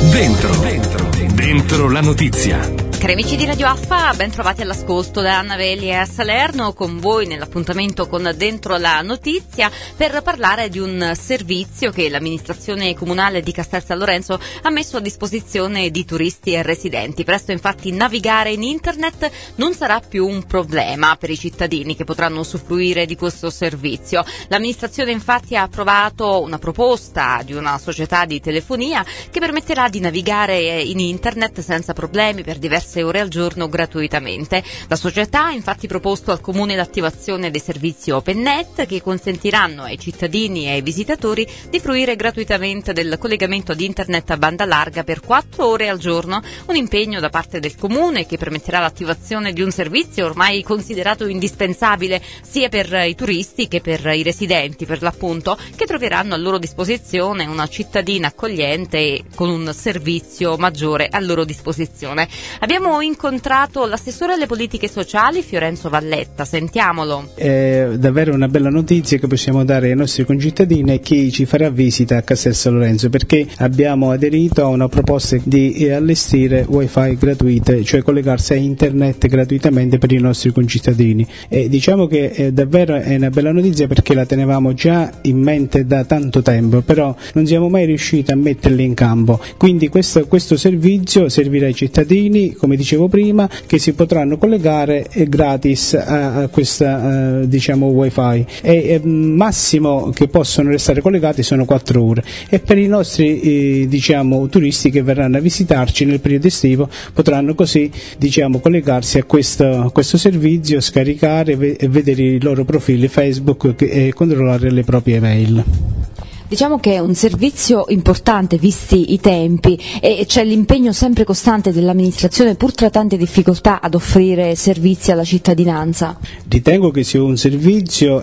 Dentro la notizia. Cari amici di Radio Alfa, ben trovati all'ascolto da Anna Veli a Salerno, con voi nell'appuntamento con Dentro la Notizia per parlare di un servizio che l'amministrazione comunale di Castel San Lorenzo ha messo a disposizione di turisti e residenti. Presto infatti navigare in internet non sarà più un problema per i cittadini che potranno usufruire di questo servizio. L'amministrazione infatti ha approvato una proposta di una società di telefonia che permetterà di navigare in internet senza problemi per diverse ore al giorno gratuitamente. La società ha infatti proposto al Comune l'attivazione dei servizi OpenNet che consentiranno ai cittadini e ai visitatori di fruire gratuitamente del collegamento ad internet a banda larga per 4 ore al giorno, un impegno da parte del Comune che permetterà l'attivazione di un servizio ormai considerato indispensabile sia per i turisti che per i residenti, per l'appunto, che troveranno a loro disposizione una cittadina accogliente e con un servizio maggiore a loro disposizione. Abbiamo incontrato l'assessore alle politiche sociali Fiorenzo Valletta, sentiamolo. È davvero una bella notizia che possiamo dare ai nostri concittadini e chi ci farà visita a Castel San Lorenzo, perché abbiamo aderito a una proposta di allestire wifi gratuite, cioè collegarsi a internet gratuitamente per i nostri concittadini, e diciamo che davvero è una bella notizia perché la tenevamo già in mente da tanto tempo, però non siamo mai riusciti a metterla in campo. Quindi questo servizio servirà ai cittadini, come dicevo prima, che si potranno collegare gratis a questa wifi, e massimo che possono restare collegati sono 4 ore, e per i nostri turisti che verranno a visitarci nel periodo estivo potranno così collegarsi a questo servizio, scaricare e vedere i loro profili Facebook e controllare le proprie email. Diciamo che è un servizio importante visti i tempi e c'è l'impegno sempre costante dell'amministrazione, pur tra tante difficoltà, ad offrire servizi alla cittadinanza. Ritengo che sia un servizio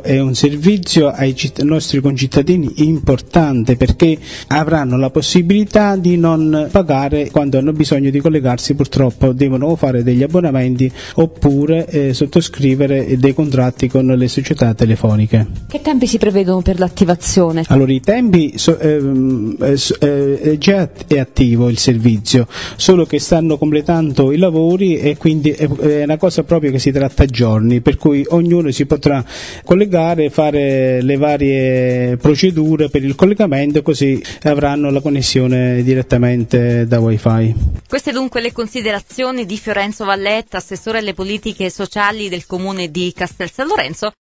ai nostri concittadini importante, perché avranno la possibilità di non pagare quando hanno bisogno di collegarsi. Purtroppo devono fare degli abbonamenti oppure sottoscrivere dei contratti con le società telefoniche. Che tempi si prevedono per l'attivazione? Allora, i tempi già è attivo il servizio, solo che stanno completando i lavori e quindi è una cosa proprio che si tratta a giorni, per cui ognuno si potrà collegare, fare le varie procedure per il collegamento, così avranno la connessione direttamente da wifi. Queste dunque le considerazioni di Fiorenzo Valletta, assessore alle politiche sociali del Comune di Castel San Lorenzo.